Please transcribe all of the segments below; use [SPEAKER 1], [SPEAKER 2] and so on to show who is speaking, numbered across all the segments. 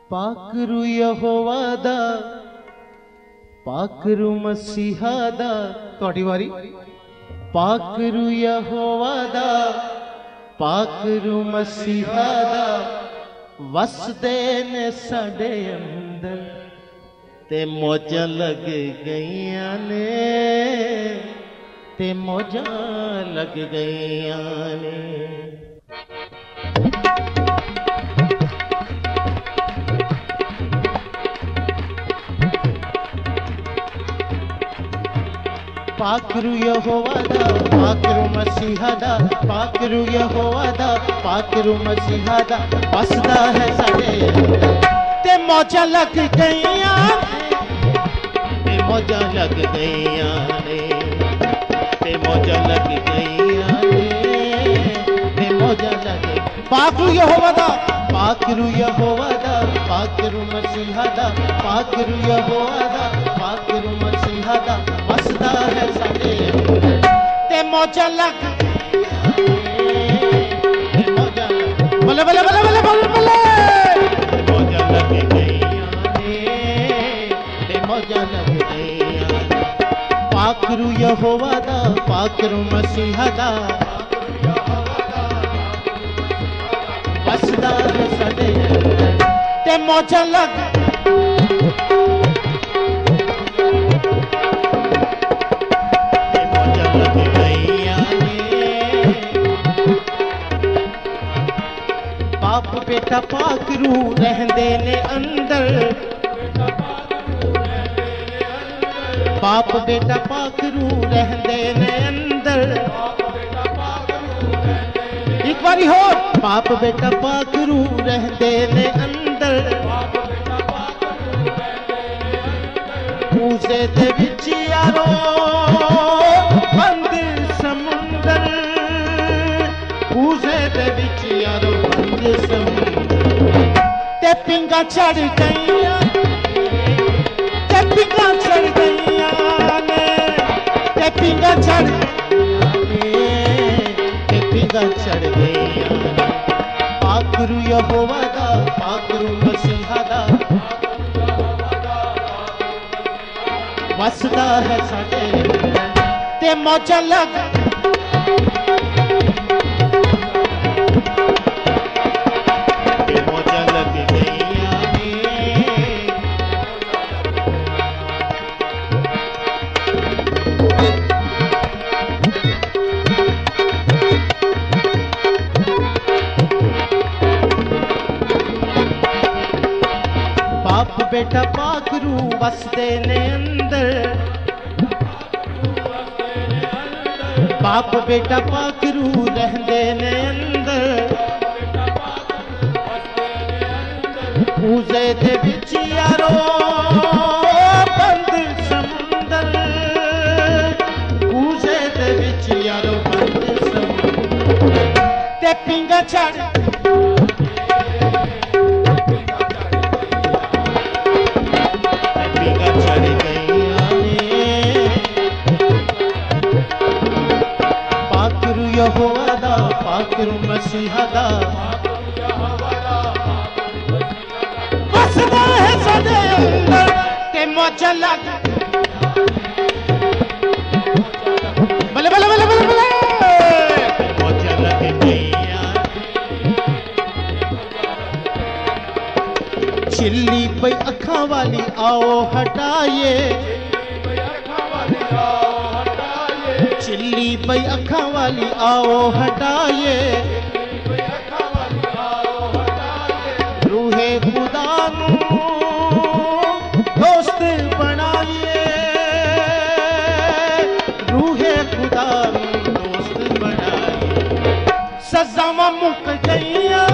[SPEAKER 1] पाकरू यहोवा दा पाकरू मसीहा दा तुहाडी वारी पाकरू यहोवा दा पाकरू मसीहा दा वसदे ने साडे अंदर ते मौजां लग गईयां ने ते मौजां लग गईयां ने। पाकरू यहोवा दा पाकरू मसीहा दा पाकरू यहोवा दा पाकरू मसीहा दा वसदा है साडे ते मौजां लग गईयां ते मौजां लग गईयां ने ते मौजां लग गईयां ने ते मौजां लग। पाकरू यहोवा दा पाकरू यहोवा दा पाकरू मसीहा दा पाकरू यहोवा दा पाकरू मसीहा दा वसदा है साडे ते मौजां लग ते मौजां बल्ले बल्ले बल्ले बल्ले बल्ले बल्ले मौजां लग गईयां ने ते मौजां लग गईयां। पाकरू यहोवा दा पाकरू मसीहा दा वसदा है साडे ते मौजां लग। बाप बेटा पाकरू रहंदे ने अंदर बाप बेटा पाकरू रहंदे ने अंदर एक बारी हो बाप बेटा पाकरू रहंदे ने अंदर पूजे दे विच यारो बंद समुंदर पूजे दे विच यारो बंद समुंदर ते पिंगा चढ़ गईयां ते पिंगा चढ़ गईयां ने ते पिंगा चढ़ ते पिंगा चढ़ गईयां। पाकरू यहोवा दा पाकरू मसीहा दा वसदा है साडे ते मौजां लग। बाप बेटा पाकरू वसदे ने अंदर बाप बेटा पाकरू रहंदे ने अंदर पूजे दे विच यारो बंद समुंदर पूजे दे विच यारो बंद समुंदर ते पिंगा चढ़ यहोवा दा पाकरू मसीहा दा वसदा है साडे अंदर ते मौजां लग। बल्ले बल्ले बल्ले बल्ले बल्ले मौजां लग गईयां। चिल्ली पई अखां वाली आओ हटाइए चिल्ली पई अखां वाली आओ हटाइए रूहे खुदा नू दोस्त बनाइए रूहे खुदा नू दोस्त बनाइए। सजावां मुक गईयां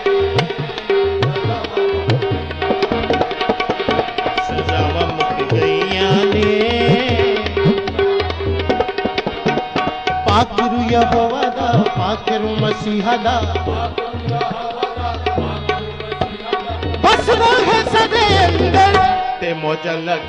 [SPEAKER 1] सजावां मुक गईयां ने। पाकरू यहोवा दा पाकरू मसीहा दा वसदा है साडे अंदर ते मौजां लग।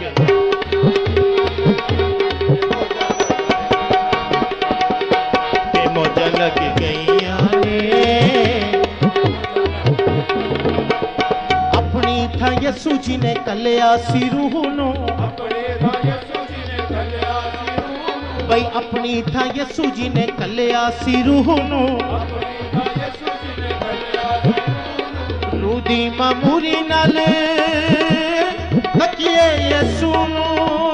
[SPEAKER 1] ते मौजां लग गईयां ने। अपनी था यसू जी ने कलिया सी रूह नू बई अपनी था यसू जी ने कलिया सी रूह नू रूह दी मामूरी नाल तकिए यसू नू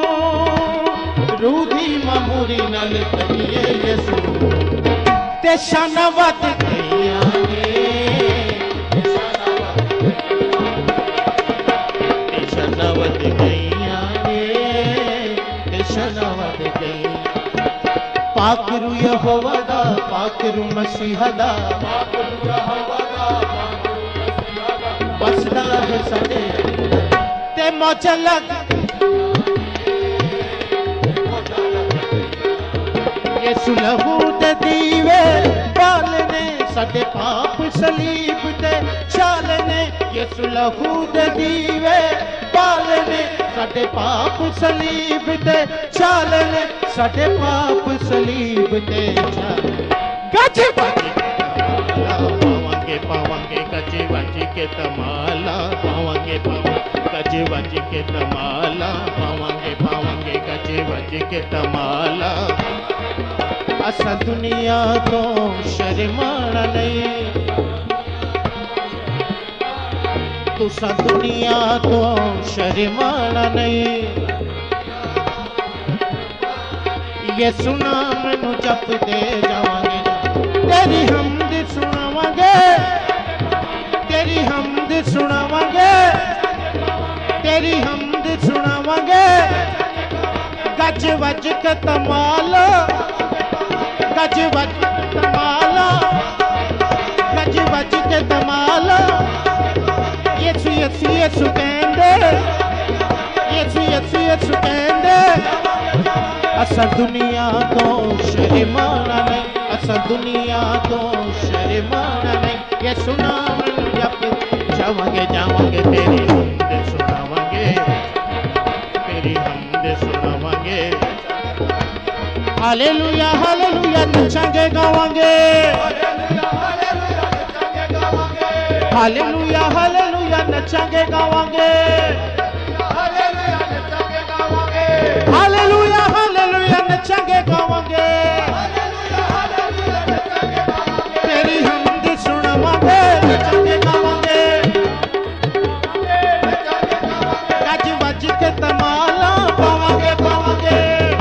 [SPEAKER 1] रूह दी मामूरी नाल तकिए यसू ते शाना वध गईयां ने शाना वध गईयां ने शाना वध गई पाक रू यहोवा दा पाक रू मसीहा दा बसदा है साडे ते मौजा लग यसू लहू दे दीवे बालने साडे पाप सलीब ते चालने यसू लहू दे दीवे बालने साडे पाप सलीब ते चालने साडे पाप सलीब ते चालने गज पावांगे पावांगे गज वज के तमाला पावांगे गज वज के तमाला पावांगे पावांगे गज वज के तमाला असा दुनिया तो शर्माना नहीं तुसा दुनिया तो शर्माना नहीं ये सुना मैनू जपते जावांगे तेरी हमद सुनावांगे तेरी हमद सुनावांगे तेरी हमद सुनावांगे गज वज के तमाला गज वज के तमाला गज वज के तमाला यसू यसू यसू कहंदे यसू यसू यसू कहंदे असा दुनिया तो शर्माना नहीं असा दुनिया तो शर्माना नहीं ये सुना जब जावांगे जावांगे तेरी हमद सुनावांगे तेरी हमद सुनावांगे हालेलुया हालेलुया नचांगे गावांगे हालेलुया हालेलुया नचांगे गावांगे हालेलुया हालेलुया नचांगे गावांगे तेरी हमद सुनावांगे नचांगे गावांगे गज वज के तमाला पावांगे पावांगे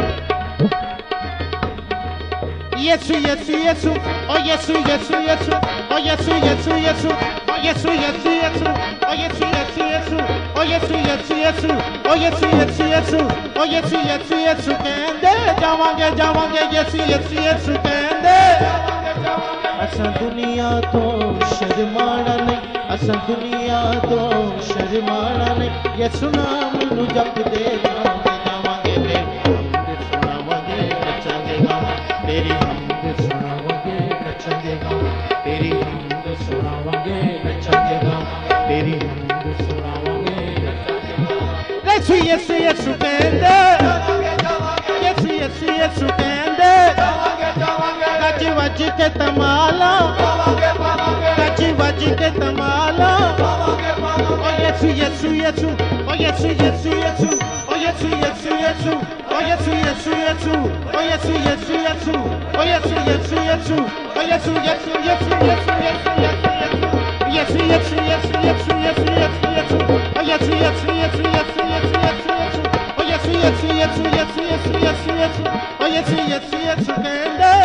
[SPEAKER 1] यसू यसू यसू ओ यसू यसू यसू ओ यसू यसू यसू ओ यसू यसू यसू ओ यसू यसू यसू ओ यसू यसू यसू ओ यसू यसू यसू ओ यसू यसू यसू कहंदे जावांगे जावांगे यसू यसू यसू कहंदे असा दुनिया तो शर्माना नहीं असा दुनिया तो शर्माना नहीं यसू नाम नू जपदे जावांगे तेरी हमद सुनावांगे नचांगे गावांगे तेरी हमद सुनावांगे नचांगे गावांगे तेरी हमद सुनावांगे नचांगे गावांगे तेरी हमद सुनावांगे यसू यसू यसू कहंदे यसू यसू यसू कहंदे गज वज के तमाला गज वज के तमाला ओ यसू यसू यसू ओ यसू यसू यसू ओ यसू यसू यसू ओ यसू यसू यसू ओ यसू यसू यसू ओ यसू यसू यसू ओ यसू यसू यसू यसू यसू यसू यसू यसू यसू यसू यसू ओ यसू यसू यसू यसू यसू यसू ओ यसू यसू यसू यसू यसू यसू ओ यसू यसू यसू कहंदे